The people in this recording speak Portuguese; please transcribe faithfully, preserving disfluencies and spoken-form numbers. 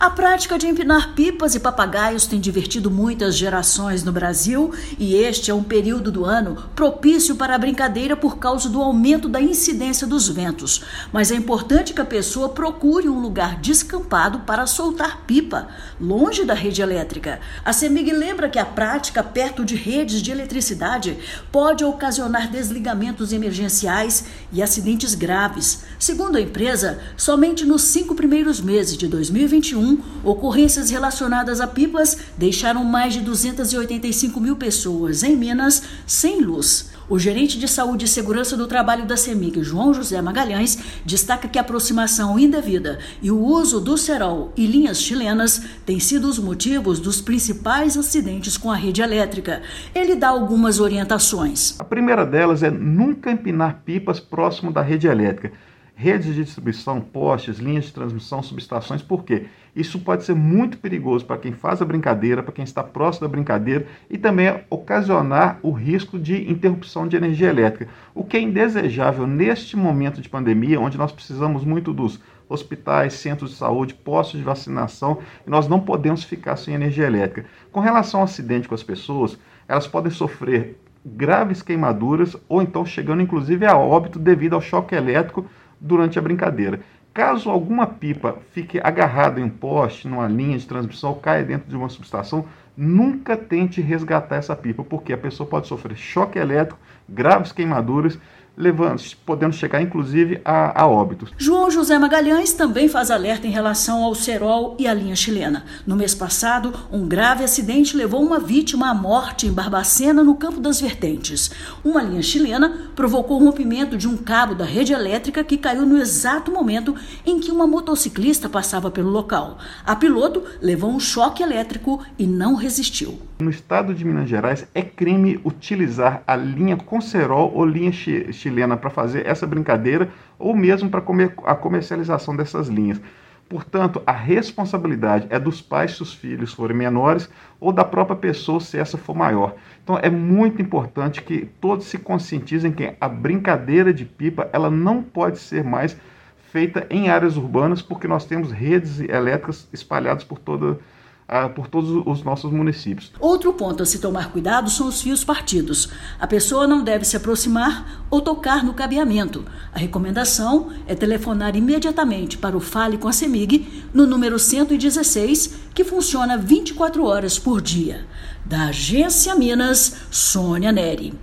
A prática de empinar pipas e papagaios tem divertido muitas gerações no Brasil e este é um período do ano propício para a brincadeira por causa do aumento da incidência dos ventos. Mas é importante que a pessoa procure um lugar descampado para soltar pipa, longe da rede elétrica. A CEMIG lembra que a prática perto de redes de eletricidade pode ocasionar desligamentos emergenciais e acidentes graves. Segundo a empresa, somente nos cinco primeiros meses de dois mil e vinte e um, ocorrências relacionadas a pipas deixaram mais de duzentas e oitenta e cinco mil pessoas em Minas sem luz. O gerente de Saúde e Segurança do Trabalho da CEMIG, João José Magalhães, destaca que a aproximação indevida e o uso do cerol e linhas chilenas têm sido os motivos dos principais acidentes com a rede elétrica. Ele dá algumas orientações. A primeira delas é nunca empinar pipas próximo da rede elétrica. Redes de distribuição, postes, linhas de transmissão, subestações, por quê? Isso pode ser muito perigoso para quem faz a brincadeira, para quem está próximo da brincadeira e também ocasionar o risco de interrupção de energia elétrica, o que é indesejável neste momento de pandemia, onde nós precisamos muito dos hospitais, centros de saúde, postos de vacinação, e nós não podemos ficar sem energia elétrica. Com relação ao acidente com as pessoas, elas podem sofrer graves queimaduras ou então chegando inclusive a óbito devido ao choque elétrico durante a brincadeira. Caso alguma pipa fique agarrada em um poste, numa linha de transmissão ou caia dentro de uma subestação, nunca tente resgatar essa pipa, porque a pessoa pode sofrer choque elétrico, graves queimaduras, levando, podendo chegar inclusive a, a óbitos. João José Magalhães também faz alerta em relação ao cerol e à linha chilena. No mês passado, um grave acidente levou uma vítima à morte em Barbacena, no Campo das Vertentes. Uma linha chilena provocou o rompimento de um cabo da rede elétrica que caiu no exato momento em que uma motociclista passava pelo local. A piloto levou um choque elétrico e não resistiu. No estado de Minas Gerais, é crime utilizar a linha com cerol ou linha chilena para fazer essa brincadeira ou mesmo para a comercialização dessas linhas. Portanto, a responsabilidade é dos pais se os filhos forem menores ou da própria pessoa se essa for maior. Então é muito importante que todos se conscientizem que a brincadeira de pipa ela não pode ser mais feita em áreas urbanas, porque nós temos redes elétricas espalhadas por toda por todos os nossos municípios. Outro ponto a se tomar cuidado são os fios partidos. A pessoa não deve se aproximar ou tocar no cabeamento. A recomendação é telefonar imediatamente para o Fale com a CEMIG no número cento e dezesseis, que funciona vinte e quatro horas por dia. Da Agência Minas, Sônia Neri.